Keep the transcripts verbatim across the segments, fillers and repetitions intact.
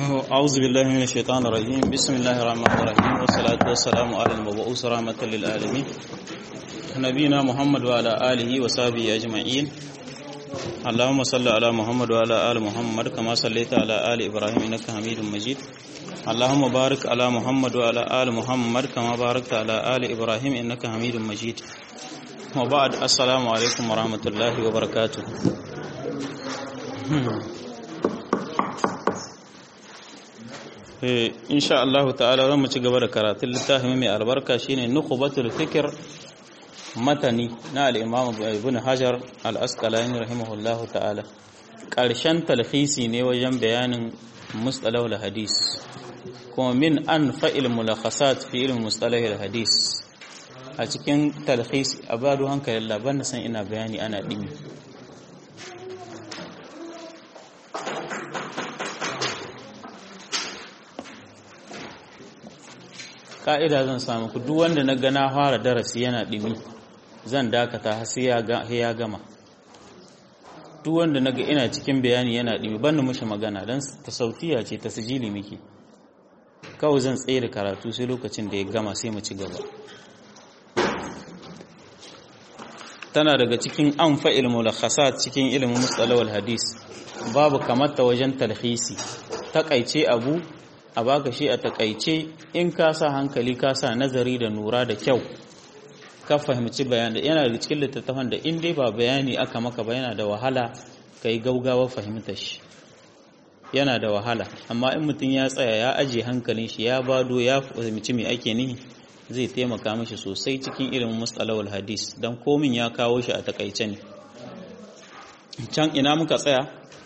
أعوذ بالله من الشيطان الرجيم بسم الله الرحمن الرحيم والصلاة والسلام على المبعوث رحمة للعالمين نبينا محمد وعلى آله وصحبه أجمعين اللهم صل على محمد وعلى آل محمد كما صليت على آل إبراهيم إنك حميد مجيد اللهم بارك على محمد وعلى آل محمد كما باركت على آل إبراهيم إنك حميد مجيد وبعد السلام عليكم ورحمة الله وبركاته insha Allah ta'ala zan mu ci gaba da karatun littafin mai albarka shine nukhbatul fikr matani na al-Imam Ibn Hajar al-Asqalani rahimahullahu ta'ala karshen talhisi ne wajen bayanin mustalah al-hadis kuma min an fa'il mulakhasat fi ilm mustalah al-hadis a cikin talhisi abadu hankalin laban san ina bayani ana dimi ka'ida zan samu ku duk wanda na ga na fara darasi yana dimi zan dakata har sai ya gama duk wanda na ga ina cikin bayani yana dimi ban da mushi magana dan tasawfiya ce tasjili miki kawai zan tsaye da karatu sai lokacin da ya gama sai mu ci gaba tana daga cikin anfa'il mulakhasat cikin ilimin mustalahul hadis babu kamata wajen talhisi takaice abu a baka shi a takaice in ka sa hankali ka sa nazari da nura da kyau ka fahimci bayan da yana da cikin littattafan da in dai ba bayani aka maka ba yana da wahala kai gaugawa fahimtar shi yana da wahala amma in mutum ya tsaya ya aje hankalin shi ya bado ya fahimci me ake nihi zai taimaka mishi sosai cikin ilimin mustalahul hadis dan komin ya kawo shi a takaice ne can ina muka tsaya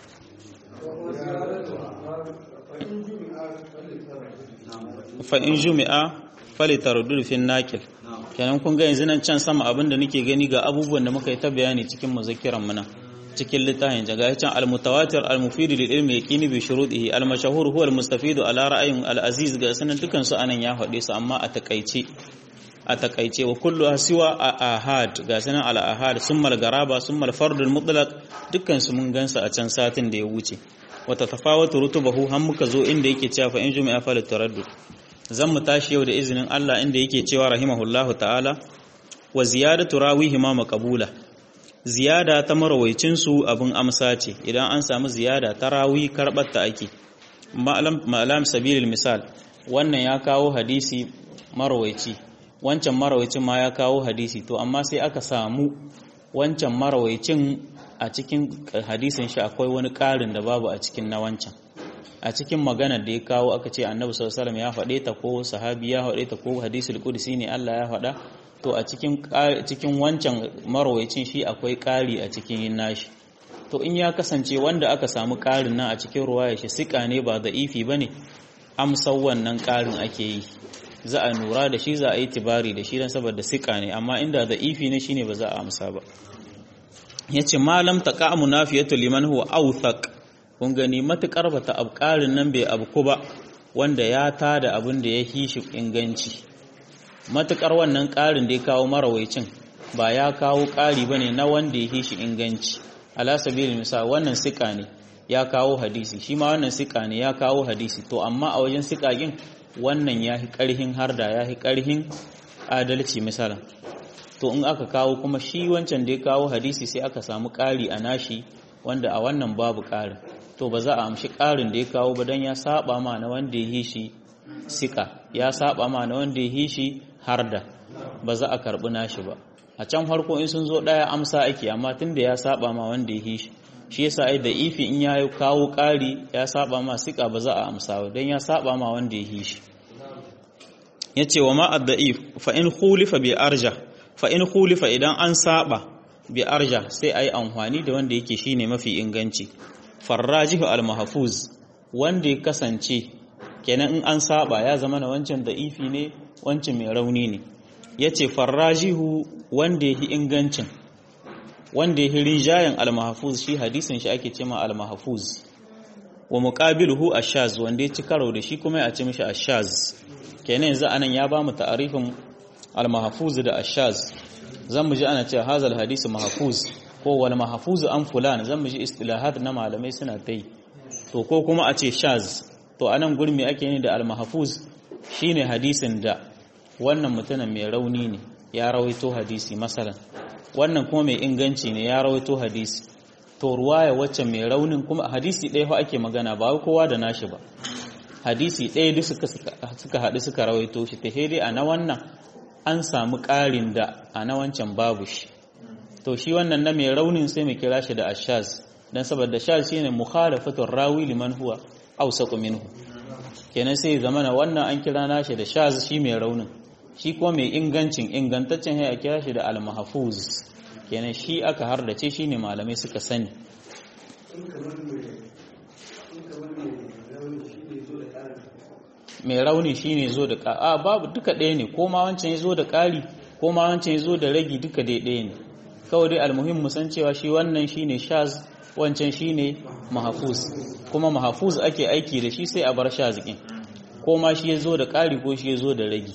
fa in jumi'a falitaraddud fi naqil kenan kun ga yanzu nan can sama abinda nake gani ga abubuwan da muka yi ta bayani cikin muzakkiran mu nan cikin littafin jaga can al-mutawatir al-mufid lil ilmi yaqini bi shurutihi al-mashhur huwa al-mustafid ala ra'yin al-aziz ga sanan dukan su anan ya faɗe su amma a takaice a takaice wa kullu siwa ahad ga sanan al-ahad summa al-garaba summa al-fard al-mutlaq dukkan su mun gansa a can satin da ya wuce wata tafawatu rutubahu har muka zo inda yake cewa fa in jumi'a falitaraddud zan mu tashi yau da izinin Allah inda yake cewa rahimahullahu ta'ala wa ziyadatu rawihi ma maqbula ziyada ta marwaicin su abun amsa ce idan an samu ziyada ta rawi karbar ta ake ma'alam ma'alam sabilil misal wannan ya kawo hadisi marwaici wancan marwaicin ma ya kawo hadisi to amma sai aka samu wancan marwaicin a cikin hadisin shi akwai wani ƙarin da babu a cikin na wancan a cikin maganar da ya kawo aka ce annabi sallallahu alaihi wasallam ya faɗe ta ko sahabi ya faɗe ta ko hadisul qudsi ne Allah ya faɗa to a cikin cikin wancan marwayacin shi akwai ƙari a cikin nashi to in ya kasance wanda aka samu ƙarin nan a cikin ruwaya shi sika ne ba da'ifi bane amsar wannan ƙarin ake yi za a nura da shi za a yi tibari da shi dan saboda sika ne amma inda da'ifi ne shine ba za a amsa ba yace malam taqa munafiyatu liman huwa awthaq kun gani matukar bata abkarin nan bai abku ba wanda ya tada abin da ya hishi inganci matukar wannan karin da ya kawo marawaicin ba ya kawo kari bane na wanda ya hishi inganci ala sabilil misal wannan sika ne ya kawo hadisi shi ma wannan sika ne ya kawo hadisi to amma a wajen sikagin wannan yahi karhin harda yahi karhin adalci misalan to in aka kawo kuma shi wancan da ya kawo hadisi sai aka samu kari a nashi wanda a wannan babu ƙarin to ba za a amshi ƙarin da ya kawo ba don ya saba ma na wanda ya yi shi sika ya saba ma na wanda ya yi shi harda ba za a karɓi nashi ba a can farko in sun zo ɗaya amsa ake amma tun da ya saba ma wanda ya yi shi shi yasa ai da ifi in ya kawo ƙari ya saba ma sika ba za a amsa ba don ya saba ma wanda ya yi shi yace wa ma ad-da'if fa in khulifa bi arja fa in khulifa idan an saba bi arja sai ayi amfani da wanda yake shine mafi inganci farrajihu al-mahfuz wanda ya kasance kenan in an saba ya zama na wancan da'ifi ne wancan mai rauni ne yace farrajihu wanda yake ingancin wanda yake rijayan al-mahfuz shi hadisin shi ake cewa al-mahfuz wa muqabiluhu ash-shaz wanda ya ci karo da shi kuma ya ce mishi ash-shaz kenan yanzu anan ya ba mu ta'arifin al-mahfuz da ash-shaz zan mu ji ana cewa hazal hadisi mahfuz ko wal mahfuz an fulan zan mu ji istilahat na malamai suna tai to ko kuma a ce shaz to anan gurmi ake ni da al-mahfuz shine hadisin da wannan mutumin mai rauni ne ya rawaito hadisi masalan wannan kuma mai inganci ne ya rawaito hadisi to ruwaya wacce mai raunin kuma hadisi ɗaya fa ake magana ba kowa da nashi ba hadisi ɗaya duk suka suka haɗu suka rawaito shi ta dai a na wannan an samu ƙarin da a na wancan babu shi to shi wannan na mai raunin sai mu kira shi da ashaz dan saboda shaz shine mukhalafatur rawi liman huwa awsaqu minhu kenan sai zamana wannan an kira nashi da shaz shi mai raunin shi kuma mai ingancin ingantaccen sai a kira shi da al-mahfuz kenan shi aka hardace shi ne malamai suka sani mai rauni shi ne zo da a babu duka ɗaya ne ko ma wancan ya zo da ƙari ko ma wancan ya zo da ragi duka ɗaya ne kawai dai almuhim musan cewa shi wannan shi ne shaz wancan shi ne mahafuz kuma mahafuz ake aiki da shi sai a bar shaz ɗin ko ma shi ya zo da ƙari ko shi ya zo da ragi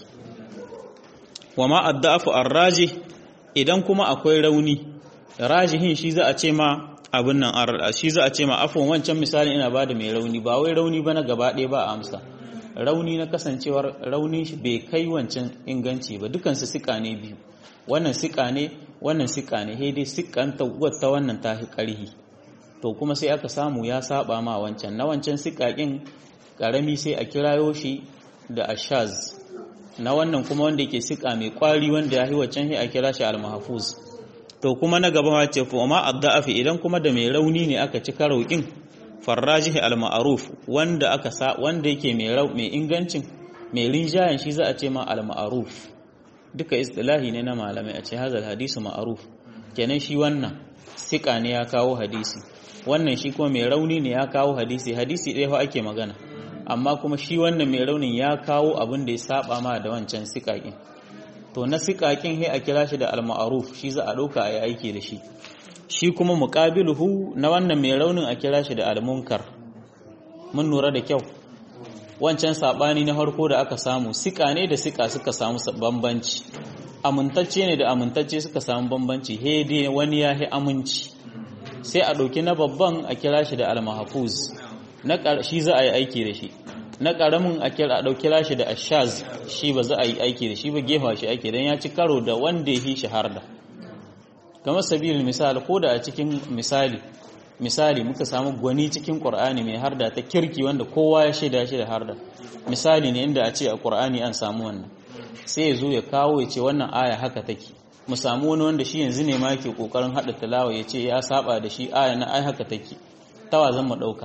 wa ma adda'afu arraji idan kuma akwai rauni rajihin shi za a ce ma abin nan shi za a ce ma afwan wancan misali ina bada mai rauni ba wai rauni ba na gaba ɗaya ba a amsa rauni na kasancewar raunin shi bai kai wancan inganci ba dukansu sika ne biyu wannan sika ne wannan sika ne sai dai sikan ta wata wannan ta fi ƙarhi to kuma sai aka samu ya saba ma wancan na wancan sikakin karami sai a kirayo shi da ashaz na wannan kuma wanda yake sika mai kwari wanda ya yi waccan sai a kira shi al-mahfuz to kuma na gaba ma ce fa ma adda'afi idan kuma da mai rauni ne aka ci karaukin farrajihi al-ma'ruf wanda aka sa wanda yake mai rau mai ingancin mai rinjayen shi za a ce ma al-ma'ruf duka istilahi ne na malamai a ce hazal hadisu ma'ruf kenan shi wannan sika ne ya kawo hadisi wannan shi kuma mai rauni ne ya kawo hadisi hadisi ɗaya fa ake magana amma kuma shi wannan mai raunin ya kawo abin da ya saba ma da wancan sikakin to na sikakin sai a kira shi da al-ma'ruf shi za a dauka ayi aiki da shi shi kuma muqabiluhu na wannan mai raunin a kira shi da al-munkar mun lura da kyau wancan sabani na farko da aka samu sika ne da sika suka samu bambanci amintacce ne da amintacce suka samu bambanci he dai wani ya hi aminci sai a dauki na babban a kira shi da al-mahfuz na shi za a yi aiki da shi na karamin a kira a dauki shi da ashaz shi ba za a yi aiki da shi ba gefa shi ake dan ya ci karo da wanda yake shaharda kamar sabilin misal ko da a cikin misali misali muka samu gwani cikin qur'ani mai harda ta kirki wanda kowa ya shaida shi da harda misali ne inda a ce a qur'ani an samu wannan sai ya zo ya kawo ya ce wannan aya haka take mu samu wani wanda shi yanzu ne ma yake kokarin hada tilawa ya ce ya saba da shi aya na ai haka take tawa zan mu dauka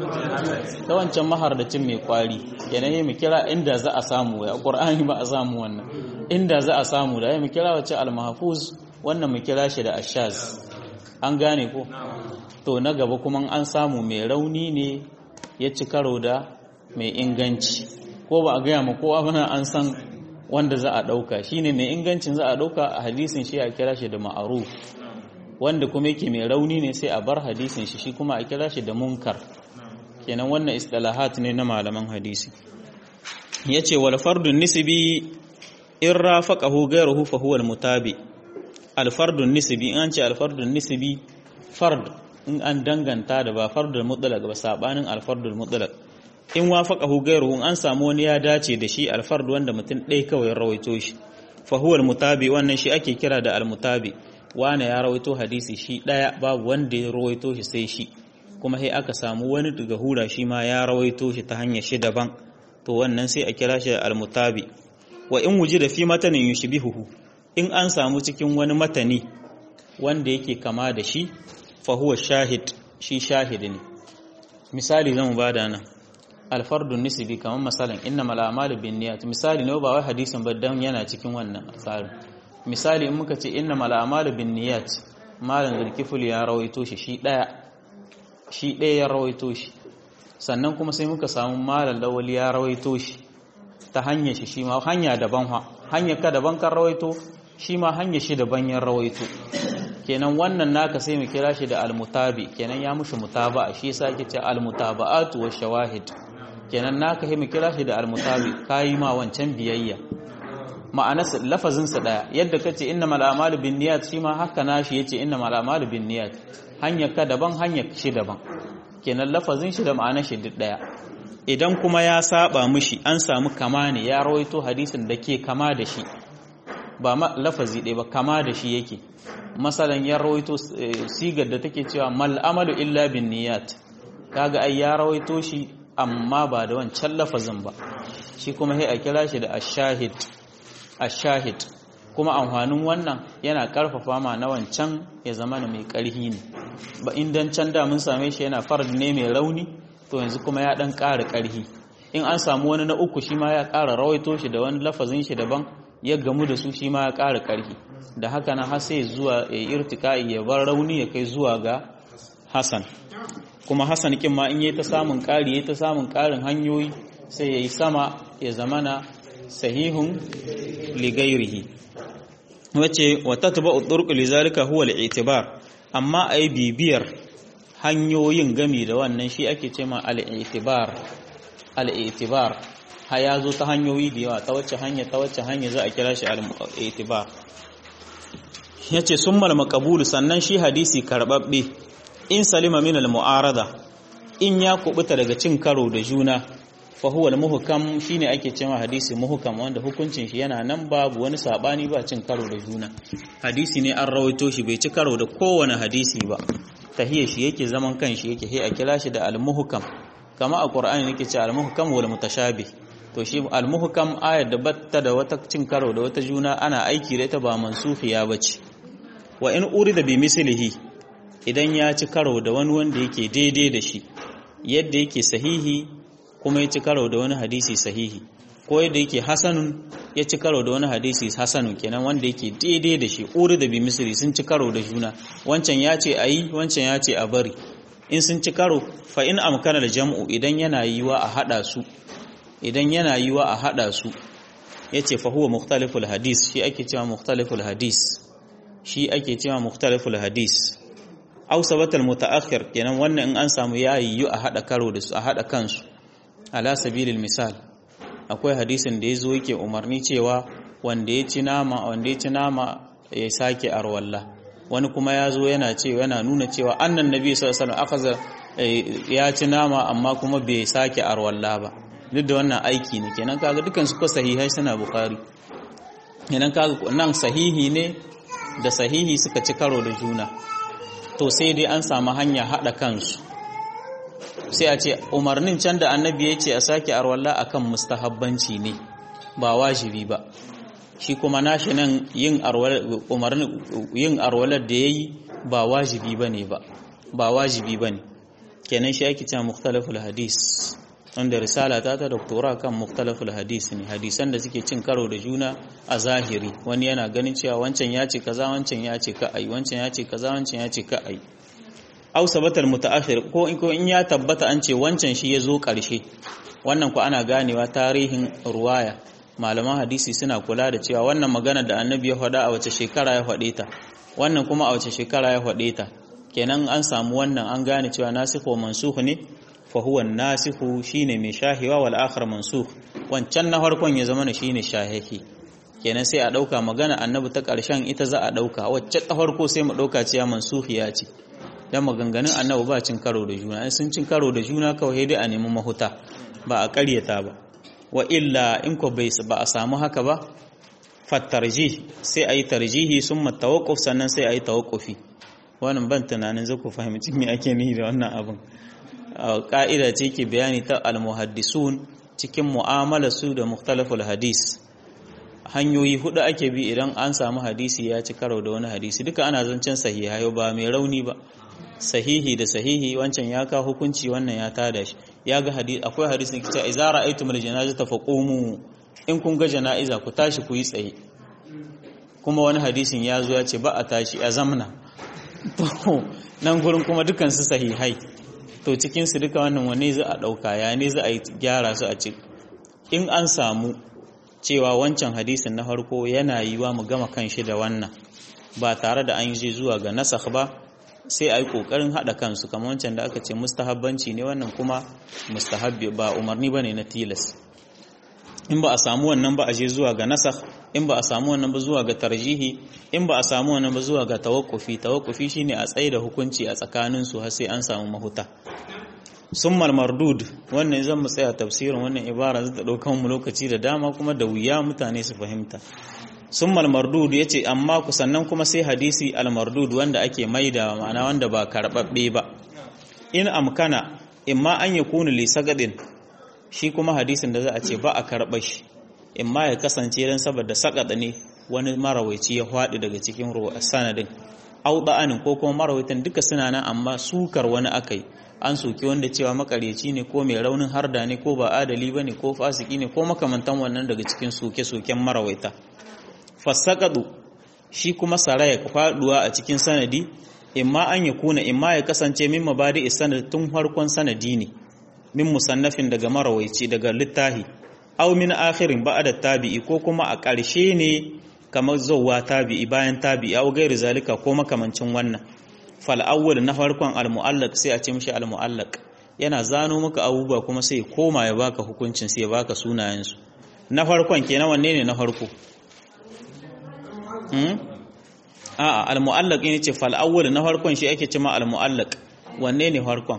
ta wancan mahardacin mai kwari yanayi mu kira inda za a samu ya qur'ani ba a samu wannan inda za a samu da mu kira wace al-mahfuz wannan mu kira shi da ashaz an gane ko to na gaba kuma an samu mai rauni ne ya ci karo da mai inganci ko ba a gaya ma kowa bana an san wanda za a dauka shine mai ingancin za a dauka a hadisin shi a kira shi da ma'ruf wanda kuma yake mai rauni ne sai a bar hadisin shi shi kuma a kira shi da munkar kenan wannan istilahat ne na malaman hadisi yace wal fardun nisbi in rafaqahu ghayruhu fa huwa al mutabi al fardun nisbi in an ce al fardun nisbi fard in an danganta da ba fardul mutlaq ba sabanin al fardul mutlaq in wafaqahu ghayruhu an samu wani ya dace da shi al fard wanda mutum ɗaya kawai ya rawaito shi fa huwa al mutabi wannan shi ake kira da al mutabi wane ya rawaito hadisi shi daya babu wanda ya rawaito shi sai shi kuma sai aka samu wani daga hura shi ma ya rawaito shi ta hanyar shi daban to wannan sai a kira shi al-mutabi wa in wujida fi matanin yushbihuhu in an samu cikin wani matani wanda yake kama da shi fa huwa shahid shi shahidi ne misali zamu bada nan al-fardun nisbi kaman misalan innamal a'malu binniyat misali ne ba wai hadisin ba dan yana cikin wannan tsarin misali in muka ce innamal a'malu binniyat malan zulkiful ya rawaito shi shi daya shi daya ya rawaito shi sannan kuma sai muka samu malan lawal ya rawaito shi ta hanyar shi shi ma hanya daban ha hanya ka daban kan rawaito shi ma hanya shi daban ya rawaito kenan wannan naka sai mu kira shi da almutabi kenan ya mushi mutaba'a shi yasa ake ce almutaba'atu wa shawahid kenan naka sai mu kira shi da almutabi kai ma wancan biyayya ma'anarsa lafazinsa daya yadda kace innamal a'malu binniyat shi ma haka nashi yace innamal a'malu binniyat hanyar ka daban hanyar shi daban kenan lafazin shi da ma'anar shi duk daya idan kuma ya saba mishi an samu kama ne ya rawaito hadisin da ke kama da shi ba lafazi ɗaya ba kama da shi yake masalan ya rawaito sigar da take cewa mal amalu illa bin niyat kaga ai ya rawaito shi amma ba da wancan lafazin ba shi kuma sai a kira shi da ashahid ashahid kuma amfanin wannan yana karfafa ma na wancan ya zama mai karhi ne ba indan can da mun same shi yana fard ne mai rauni to yanzu kuma ya dan ƙara karhi in an samu wani na uku shi ma ya ƙara rawaito shi da wani lafazin shi daban ya gamu da su shi ma ya ƙara karhi da haka na har sai zuwa ya irtikai ya bar rauni ya kai zuwa ga hasan kuma hasan kin ma in yayi ta samun ƙari yayi ta samun ƙarin hanyoyi sai yayi sama ya zamana sahihun li ghairihi wace wa tatba'u turuq li zalika huwa al-i'tibar amma ai bibiyar hanyoyin gami da wannan shi ake cewa al-i'tibar al-i'tibar ha yazo ta hanyoyi da yawa ta wacce hanya ta wacce hanya za a kira shi al-i'tibar yace summal maqbul sannan shi hadisi karbabbe in salima min al-mu'arada in ya kubuta daga cin karo da juna fa huwa al-muhkam shine ake cewa hadisi muhkam wanda hukuncin shi yana nan babu wani sabani ba cin karo da juna hadisi ne an rawaito shi bai ci karo da kowane hadisi ba tahiyya shi yake zaman kanshi yake he a kira shi da al-muhkam kama a qur'ani yake cewa al-muhkam wal mutashabih to shi al-muhkam ayat da batta da wata cin karo da wata juna ana aiki da ita ba mansufiya bace wa in urida bi mislihi idan ya ci karo da wani wanda yake daidai da shi yadda yake sahihi kuma ya ci karo da wani hadisi sahihi ko yadda yake hasanun ya ci karo da wani hadisi hasanun kenan wanda yake daidai da shi uri da bi misri sun ci karo da juna wancan ya ce ayi wancan ya ce a bari in sun ci karo fa in amkana da jam'u idan yana yiwa a hada su idan yana yiwa a hada su yace fa huwa mukhtaliful hadis shi ake cewa mukhtaliful hadis shi ake cewa mukhtaliful hadis aw sabatal mutaakhir kenan wannan in an samu yayi a hada karo da su a hada kansu ala sabilil misal akwai hadisin da yazo yake umarni cewa wanda ya ci nama wanda ya ci nama ya sake arwalla wani kuma yazo yana cewa yana nuna cewa annan nabi sallallahu alaihi wasallam akaza ya ci nama amma kuma bai sake arwalla ba duk da wannan aiki ne kenan kaga dukan su ko sahihai suna bukhari kenan kaga nan sahihi ne da sahihi suka ci karo da juna to sai dai an samu hanya hada kansu sai a ce umarnin can da annabi ya ce a sake arwalla akan mustahabbanci ne ba wajibi ba shi kuma nashi nan yin umarnin yin arwalar da yayi ba wajibi bane ba ba wajibi bane kenan shi ake cewa mukhtalaful hadis wanda risala ta ta doktora kan mukhtalaful hadis ne hadisan da suke cin karo da juna a zahiri wani yana ganin cewa wancan ya ce kaza wancan ya ce ka ai wancan ya ce kaza wancan ya ce ka ai aw sabatal mutaakhir ko in ya tabbata an ce wancan shi yazo karshe wannan ku ana ganewa tarihin ruwaya malaman hadisi suna kula da cewa wannan magana da annabi ya faɗa a wace shekara ya faɗe ta wannan kuma a wace shekara ya faɗe ta kenan an samu wannan an gane cewa nasikh wa mansukh ne fa huwa nasikh shine mai shahiwa wal akhar mansukh wancan na farkon ya zama shine shahihi kenan sai a dauka magana annabi ta karshen ita za a dauka wacce ta farko sai mu dauka cewa mansukhiya ce dan maganganun annabi ba cin karo da juna in sun cin karo da juna kawai dai a nemi mahuta ba a ƙaryata ba wa illa in ko bai ba a samu haka ba fattarjih sai ayi tarjihi summa tawaqquf sannan sai ayi tawaqqufi wannan ban tunanin zaku fahimci me ake nihi da wannan abin ka'ida ce ke bayani ta al-muhaddisun cikin mu'amalar su da mukhtalaful hadis hanyoyi hudu ake bi idan an samu hadisi ya ci karo da wani hadisi duka ana zancen sahihai ba mai rauni ba sahihi da sahihi wancan ya ka hukunci wannan ya tada shi ya ga hadisi akwai hadisi ne kice idza ra'aytumul janazata faqumu in kun ga jana'iza ku tashi ku yi tsaye kuma wani hadisin ya zo ya ce ba a tashi a zamna to nan gurin kuma dukan su sahihai to cikin su duka wannan wanne za a dauka ya ne za a yi gyara su a ci in an samu cewa wancan hadisin na farko yana yiwa mu gama kanshi da wannan ba tare da an yi zuwa ga nasakh ba sai a yi ƙoƙarin haɗa kansu kamar wancan da aka ce mustahabbanci ne wannan kuma mustahabbi ba umarni ba ne na tilas in ba a samu wannan ba a je zuwa ga nasakh in ba a samu wannan ba zuwa ga tarjihi in ba a samu wannan ba zuwa ga tawaqqufi tawaqqufi shine a tsaye da hukunci a tsakanin su har sai an samu mahuta summal mardud wannan zan mu tsaya tafsirin wannan ibara zai ta daukan mu lokaci da dama kuma da wuya mutane su fahimta. Summal mardud yace amma ku sannan kuma sai hadisi al mardud wanda ake maida ma'ana wanda ba karbabbe ba. In amkana imma an yakunu li sagadin shi kuma hadisin da za a ce ba a karba shi imma ya kasance dan saboda sagada ne wani marawaici ya faɗi daga cikin sanadin auda'anin ko kuma marawaitan duka suna nan amma sukar wani akai an soki wanda cewa makareci ne ko mai raunin harda ne ko ba adali bane ko fasiki ne ko makamantan wannan daga cikin soke-soken marawaita. Fasaqadu shi kuma saraya faduwa a cikin sanadi imma an yakuna imma ya kasance min mabadi sanad tun farkon sanadi ne min musannafin daga marawaici daga littahi aw min akhirin ba'da tabi'i ko kuma a ƙarshe ne kamar zawwa tabi'i bayan tabi'i aw gairi zalika ko makamancin wannan. Fal awwal na farkon al mu'allaq sai a ce mishi al mu'allaq yana zano maka abubuwa kuma sai koma ya baka hukuncin sai ya baka sunayen su. Na farkon kenan wanne ne na farko? hmm a'a al mu'allaq ne ce fal awwal na farkon shi ake cewa al mu'allaq wanne ne farkon?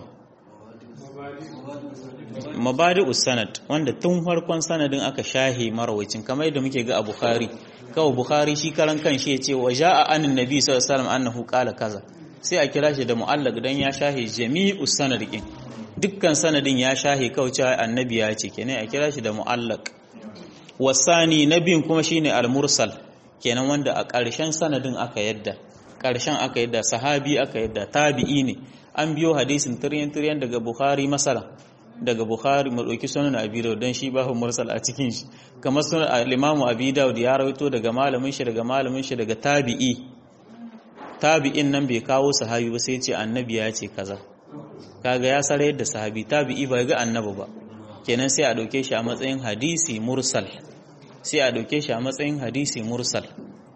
Mabadi'us sanad wanda tun farkon sanadin aka shahi marawacin kamar yadda muke ga a Bukhari kawai Bukhari shi karan kanshi ya ce wa ja'a anin nabi sallallahu alaihi wasallam annahu qala kaza sai a kira shi da mu'allaq dan ya shahi jami'us sanadin dukkan sanadin ya shahi kawai cewa annabi ya ce kenan a kira shi da mu'allaq. Wasani nabiyin kuma shine al-mursal kenan wanda a ƙarshen sanadin aka yadda ƙarshen aka yadda sahabi aka yadda tabi'i ne an biyo hadisin tiryan tiryan daga Bukhari masalan daga Bukhari mu dauki sunan Abi Dawud dan shi babu mursal a cikin shi kamar sunan al-Imam Abi Dawud ya rawaito daga malamin shi daga malamin shi daga tabi'i tabi'in nan bai kawo sahabi ba sai ya ce annabi ya ce kaza kaga ya sare yadda sahabi tabi'i bai ga annabi ba kenan sai a dauke shi a matsayin hadisi mursal sai a dauke shi a matsayin hadisi mursal.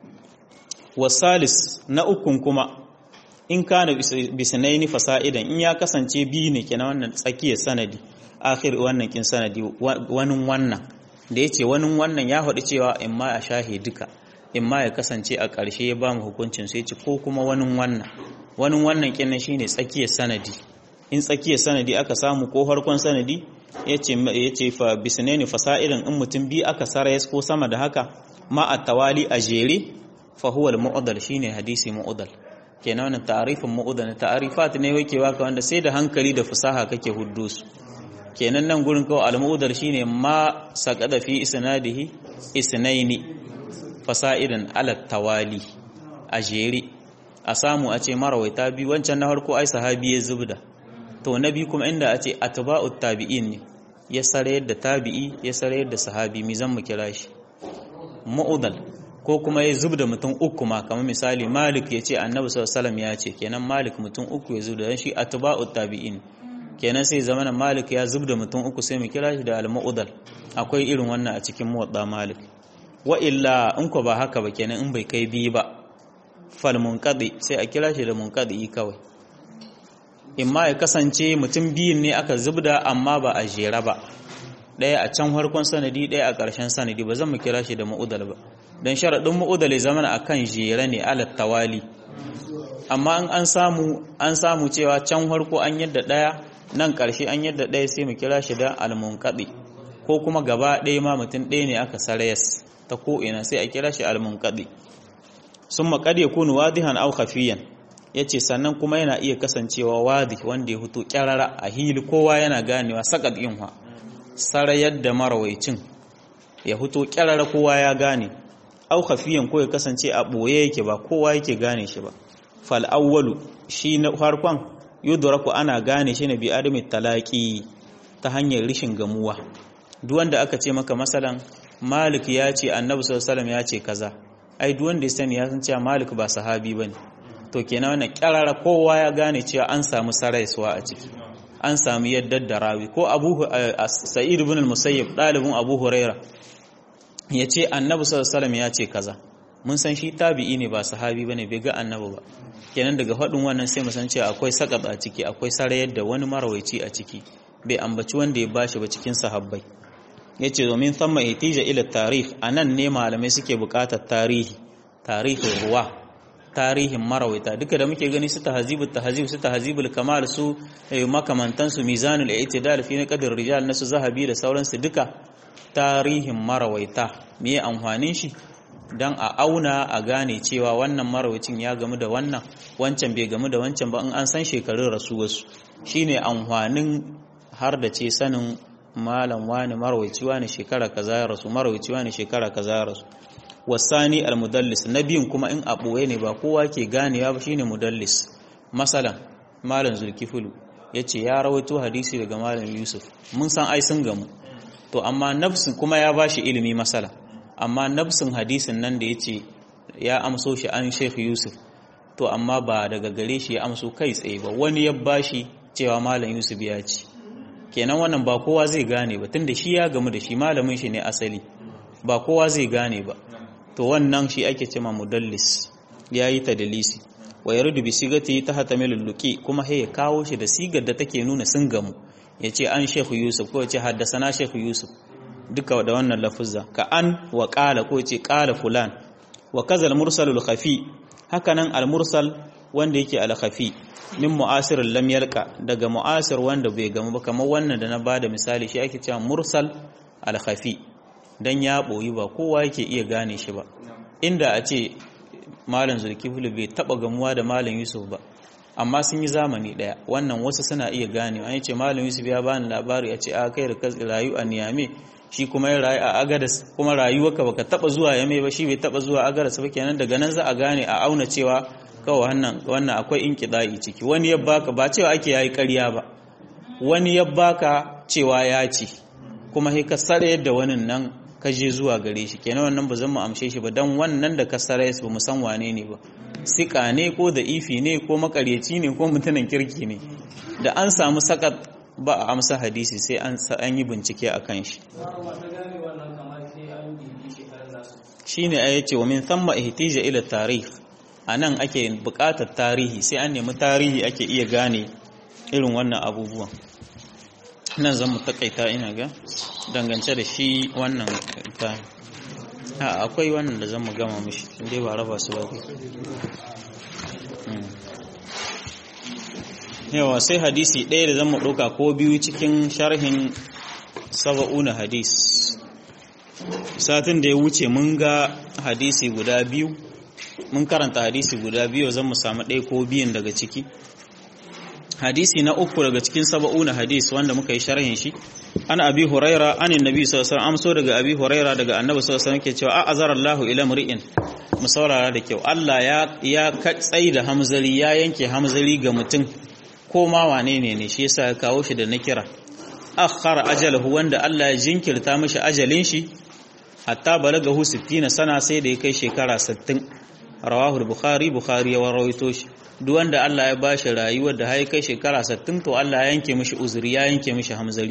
Wasalis na ukun kuma in kana bisnaini fasa'idan in ya kasance biyu ne kenan wannan tsakiyar sanadi akhir wannan kin sanadi wani wannan da yace wani wannan ya faɗi cewa in ma a shahi duka in ma ya kasance a ƙarshe ya ba mu hukuncin sai ce ko kuma wani wannan wani wannan kin shine tsakiyar sanadi in tsakiyar sanadi aka samu ko farkon sanadi yace yace fa bisnaini fasa'idan in mutum bi aka sarayas ko sama da haka ma at-tawali a jere fa huwa al-mu'dal shine hadisi mu'dal kenan wannan ta'arifin mu'udana ta'arifat ne yake waka wanda sai da hankali da fasaha kake huddu su kenan nan gurin kawai al-mu'udar shine ma saqada fi isnadihi isnaini fasaidan ala tawali ajeri a samu a ce marawaita bi wancan na farko ai sahabi ya zubda to nabi kuma inda a ce atba'ut tabi'in ne ya sarayar da tabi'i ya sarayar da sahabi mi zan mu kira shi mu'udal ko kuma ya zubda mutum uku ma kamar misali Malik ya ce Annabi sallallahu alaihi wasallam ya ce kenan Malik mutum uku ya zubda dan shi atba'ut tabi'in kenan sai zamanin Malik ya zubda mutum uku sai mu kira shi da al-mu'dal akwai irin wannan a cikin muwadda Malik. Wa illa in ko ba haka ba kenan in bai kai biyu ba fal munqadi sai a kira shi da munqadi kawai imma ya kasance mutum biyun ne aka zubda amma ba a jera ba daya a can farkon sanadi daya a ƙarshen sanadi ba zan mu kira shi da mu'dal ba dan sharadin mu'udal zaman akan jere ne alat tawali amma in an samu an samu cewa can farko an yadda daya nan karshe an yadda daya sai mu kira shi da al-munqadi ko kuma gaba daya ma mutun daya ne aka sarayas ta ko ina sai a kira shi al-munqadi. Summa qad yakunu wadihan aw khafiyan yace sannan kuma yana iya kasancewa wadi wanda ya fito kyarara a hili kowa yana ganewa sakat yinha sarayar da marawaicin ya fito kyarara kowa ya gane au khafiyan ko ya kasance a boye yake ba kowa yake gane shi ba. Fal awwalu shi na farkon yudraku ana gane shi ne bi adami talaqi ta hanyar rishin gamuwa duk wanda aka ce maka masalan Malik ya ce Annabi sallallahu alaihi wasallam ya ce kaza ai duk wanda ya sani ya san cewa Malik ba sahabi bane to kenan wannan kyarara kowa ya gane cewa an samu saraisuwa a ciki an samu yaddar da rawi ko Abu Sa'id ibn al-Musayyib dalibin Abu Huraira ya ce Annabi sallallahu alaihi wasallam ya ce kaza mun san shi tabi'i ne ba sahabi bane bai ga Annabi ba kenan daga faɗin wannan sai mu san cewa akwai sakat a ciki akwai sarayar da wani marawaici a ciki bai ambaci wanda ya bashi ba cikin sahabbai yace domin thamma itija ila tarikh anan ne malamai suke buƙatar tarihi tarihin ruwa tarihin marawaita duka da muke gani su tahzibul tahzib su tahzibul kamal su makamantan su mizanul i'tidal fi qadr rijal nasu zahabi da sauransu duka tarihin marawaita me amfanin shi dan a auna a gane cewa wannan marawacin ya gamu da wannan wancan bai gamu da wancan ba in an san shekarun rasuwarsu shine amfanin har da ce sanin malam wani marawaci wani shekara kaza ya rasu marawaci wani shekara kaza ya rasu wasani almudallis nabiyin kuma in abuwe ne ba kowa ke ganewa ba shine mudallis masalan malam zulkifulu yace ya rawaito hadisi daga malam yusuf mun san ai sun gamu to amma nafsin kuma ya bashi ilimi masala amma nafsin hadisin nan da yace ya amso shi an Sheikh Yusuf to amma ba daga gare shi ya amso kai tsaye ba wani ya bashi cewa malam Yusuf ya ci kenan wannan ba kowa zai gane ba tunda shi ya gamu da shi malamin shi ne asali ba kowa zai gane ba to wannan shi ake cewa mudallis yayi tadlisi wa yarudu bi sigati tahtamilul luqi kuma he ya kawo shi da sigar da take nuna sun gamu yace an Sheikh Yusuf ko yace haddasana Sheikh Yusuf duka da wannan lafuzza ka an wa qala ko yace qala fulan wa kazal mursalul khafi hakanan al mursal wanda yake al khafi min mu'asir lam yalqa daga mu'asir wanda bai gamu ba kamar wannan da na bada misali shi ake cewa mursal al khafi dan ya boyi ba kowa yake iya gane shi ba inda a ce malam zulkiflu bai taba gamuwa da malam yusuf ba amma sun yi zamani daya wannan wasu suna iya gane an ce malam yusuf ya bani labari a ce a kai da rayu a niyame shi kuma ya rayu a agadas kuma rayuwarka baka taba zuwa yame ba shi bai taba zuwa agadas ba kenan daga nan za a gane a auna cewa kawai wannan wannan akwai inqidai ciki wani ya baka ba cewa ake yayi ƙarya ba wani ya baka cewa ya ci kuma sai ka sare yadda wannan nan ka je zuwa gare shi kenan wannan ba zan mu amshe shi ba dan wannan da ka sare su ba mu san wane ne ba sika ne ko da ifi ne ko makareci ne ko mutumin kirki ne da an samu sakat ba a amsa hadisi sai an an yi bincike akan shi shine ayi ce wa min thamma ihtija ila tarikh anan ake buƙatar tarihi sai an nemi tarihi ake iya gane irin wannan abubuwan nan zan mu takaita ina ga dangance da shi wannan ta a akwai wannan da zan mu gama mishi indai ba raba su ba yawa sai hadisi ɗaya da zan mu ɗauka ko biyu cikin sharhin saba'una hadis satin da ya wuce mun ga hadisi guda biyu mun karanta hadisi guda biyu zan mu samu ɗaya ko biyun daga ciki hadisi na uku daga cikin saba'una hadis wanda muka yi sharhin shi an abi huraira anin nabi sallallahu alaihi wasallam amso daga abi huraira daga annabi sallallahu alaihi wasallam ke cewa a azarallahu ila mri'in mu saurara da kyau Allah ya ya katsai da hamzari ya yanke hamzari ga mutum ko ma wane ne ne shi yasa ya kawo shi da nakira akhara ajalahu wanda Allah ya jinkirta mishi ajalin shi hatta balagahu sittin sana sai da ya kai shekara sittin rawahu bukhari bukhari ya rawaito shi duk wanda Allah ya bashi rayuwar da har kai shekara sittin to Allah ya yanke mishi uzuri ya yanke mishi hamzari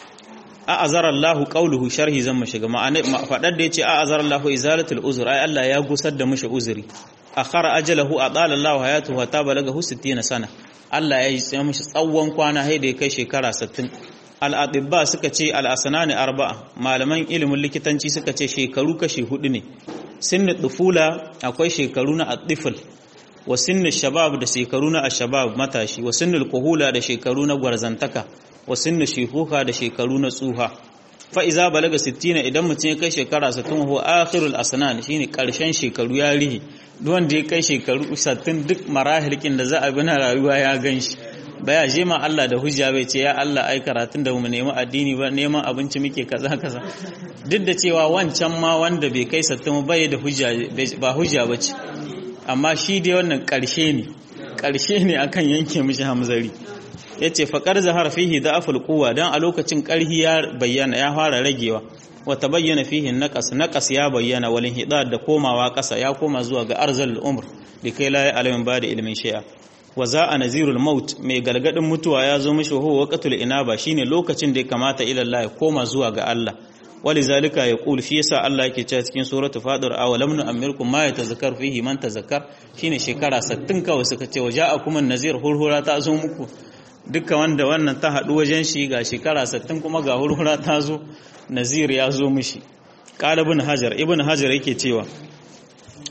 a azarallahu qawluhu sharhi zan mu shiga ma'ana fadar da yace a azarallahu izalatul uzur ai Allah ya gusar da mishi uzuri akhara ajalahu adala Allah hayatuhu hatta balagahu sittin sana Allah ya yi mishi tsawon kwana har da ya kai shekara sittin al-atibba suka ce al-asnani arba'a malaman ilimin likitanci suka ce shekaru kashi hudu ne sinnu dufula akwai shekaru na at-tifl wa sinnu shabab da shekaru na ash-shabab matashi wa sinnu al-kuhula da shekaru na gwarzantaka wa sinnu shihuha da shekaru na tsuha fa iza balaga sittin idan mutum ya kai shekara sittin huwa akhirul asnan shine karshen shekaru ya rihi duk wanda ya kai shekaru sittin duk marahilkin da za a bi na rayuwa ya ganshi baya je ma Allah da hujja bai ce ya Allah ai karatun da mu nemi addini ba neman abinci muke kaza kaza duk da cewa wancan ma wanda bai kai sittin bai da hujja ba hujja bace amma shi dai wannan karshe ne karshe ne akan yanke mishi hamzari yace faqar zahar fihi da'aful quwwa dan a lokacin karhi ya bayyana ya fara ragewa wa tabayyana fihi naqas naqas ya bayyana wal inhidad da komawa kasa ya koma zuwa ga arzal umr likai la ya'lamu ba da ilmin shay'a wa za'a nazirul maut mai galgadin mutuwa ya zo mishi huwa waqtul inaba shine lokacin da ya kamata ila Allah ya koma zuwa ga Allah walizalika yaqul fi yasa Allah yake cewa cikin suratu fadir aw lam nu'ammirkum ma yatazakkar fihi man tazakkar shine shekara sittin kawai suka ce waja'akum an-nazir hurhura ta zo muku duka wanda wannan ta haɗu wajen shi ga shekara sittin kuma ga hurhura ta zo nazir ya zo mishi qala ibn hajar ibn hajar yake cewa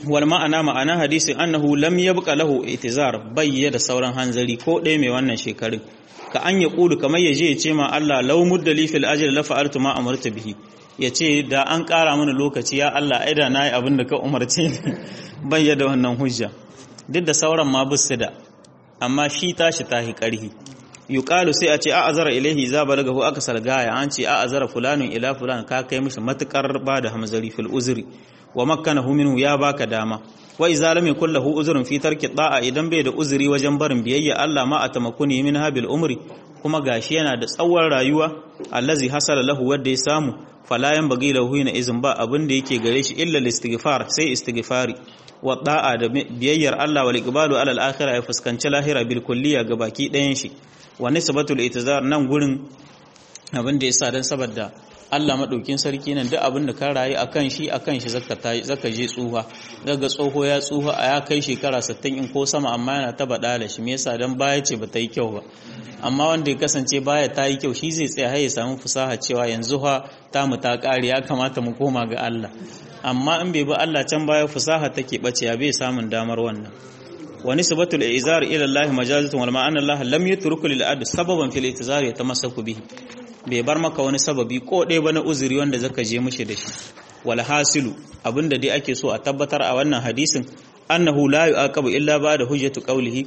wal ma'ana ma'ana hadisin annahu lam yabqa lahu itizar bayya da sauran hanzari ko ɗaya mai wannan shekarun ka an ya kulu kamar yaje ya ce ma Allah law muddali fil ajr la fa'altu ma amarta bihi yace da an ƙara mana lokaci ya Allah ai da nayi abin da ka umarce ni bayya da wannan hujja duk da sauran ma bisu da amma shi tashi tahi ƙarhi yuqalu sai a ce a azara ilaihi za balagahu aka salgaya an ce a azara fulanun ila fulan ka kai mishi matukar ba da hamzari fil uzri wa makkanahu minhu ya baka dama wa idza lam yakul lahu uzrun fi tarki da'a idan bai da uzuri wajen barin biyayya Allah ma atamakuni min habil umri kuma gashi yana da tsawon rayuwa allazi hasala lahu wanda ya samu fala yan bagi lahu ina izin ba abin da yake gare shi illa istighfar sai istighfari wa da'a da biyayyar Allah wal iqbalu ala al akhirah ya fuskanci lahira bil kulliya ga baki ɗayan shi wa nisbatul itizar nan gurin abin da yasa dan saboda Allah madaukin sarki nan duk abin da ka rayu akan shi akan shi zaka zaka je tsuha daga tsoho ya tsuha a ya kai shekara sittin in ko sama amma yana ta bada da shi me yasa dan baya ce bata yi kyau ba amma wanda ya kasance baya ta yi kyau shi zai tsaya har ya samu fasaha cewa yanzu ha ta mu ta kare ya kamata mu koma ga Allah amma in bai bi Allah can baya fasaha take bace ya bai samun damar wannan wa nisbatul izar ila Allah majazatun wal ma'ana Allah lam yatruku lil abd sababan fil itizar yatamassaku bihi bai bar maka wani sababi ko ɗaya ba na uzuri wanda zaka je mishi da shi wal hasilu abinda dai ake so a tabbatar a wannan hadisin annahu la yu'aqabu illa ba'da hujjatu qawlihi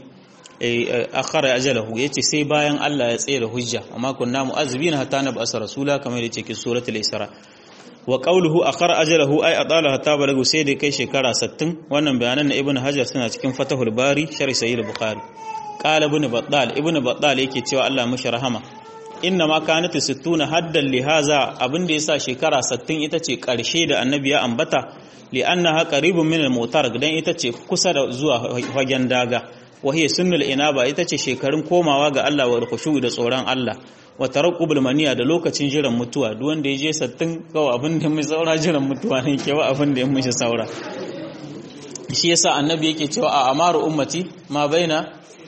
akhara ajalahu yace sai bayan Allah ya tsere hujja amma kunna mu'azzibina hatta nab'asa rasula kamar yace cikin suratul isra wa qawluhu akhara ajalahu ay atala hatta balagu sai dai kai shekara sittin wannan bayanan na ibnu hajar suna cikin fatahul bari sharh sahih al-bukhari qala ibnu battal ibnu battal yake cewa Allah mushi rahama inna ma kanat sittuna haddan li haza abinda yasa shekara sittin ita ce karshe da annabi ya ambata li annaha qaribun min al-mu'tar dan ita ce kusa da zuwa fagen daga wa hiya sunnul inaba ita ce shekarun komawa ga Allah wa khushu da tsoron Allah wa taraqqubul maniya da lokacin jiran mutuwa duk wanda ya je sittin kawai abinda mai saura jiran mutuwa ne kewa abinda ya mishi saura shi yasa annabi yake cewa a amaru ummati ma baina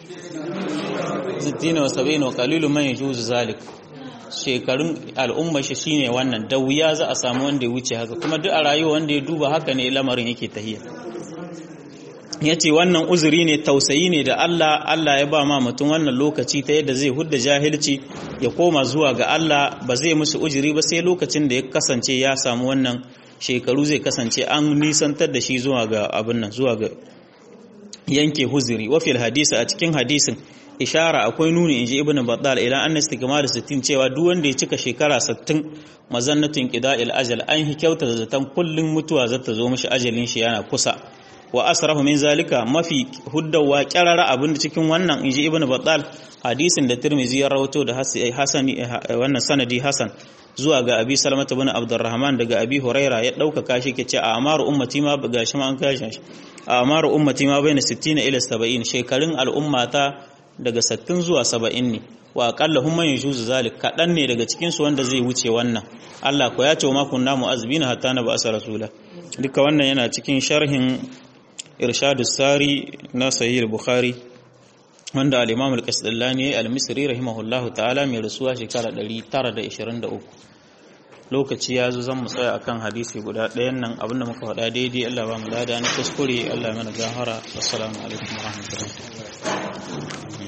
sittin wa saba'in wa qalilun man yajuzu zalik shekarun al'umma shi shine wannan da wuya za a samu wanda ya wuce haka kuma duk a rayuwa wanda ya duba haka ne lamarin yake tahiya yace wannan uzuri ne tausayi ne da Allah Allah ya ba ma mutum wannan lokaci ta yadda zai hudda jahilci ya koma zuwa ga Allah ba zai musu ujiri ba sai lokacin da ya kasance ya samu wannan shekaru zai kasance an nisantar da shi zuwa ga abin nan zuwa ga yanke huzuri wa fil hadisi a cikin hadisin ishara akwai nuni inji ibnu battal ila anna istikmal sittin cewa duk wanda ya cika shekara sittin mazannatun qida'il ajal an hikyauta zatan kullun mutuwa zata zo mishi ajalin shi yana kusa wa asrahu min zalika mafi huddawa qarara abinda cikin wannan inji ibnu battal hadisin da tirmizi ya rawato da hasani wannan sanadi hasan zuwa ga abi salamata ibn abdurrahman daga abi huraira ya dauka kashi kace a amaru ummati ma gashi ma an kashi shi a amaru ummati ma baina sittin ila saba'in shekarun al'ummata daga sittin zuwa saba'in ne wa aqalla hum man yujuzu zalik kadan ne daga cikin su wanda zai wuce wannan Allah ko ya ce ma kunna mu'azzibina hatta na ba'asa rasula duka wannan yana cikin sharhin irshadus sari na sahih bukhari wanda al-imam al-qasdallani al-misri rahimahullahu ta'ala mai rasuwa shekara ɗari tara da ishirin da uku lokaci ya zo zan mu tsaya akan hadisi guda ɗayan nan abinda muka faɗa daidai Allah ba mu lada na kuskure Allah mana gafara assalamu alaikum warahmatullahi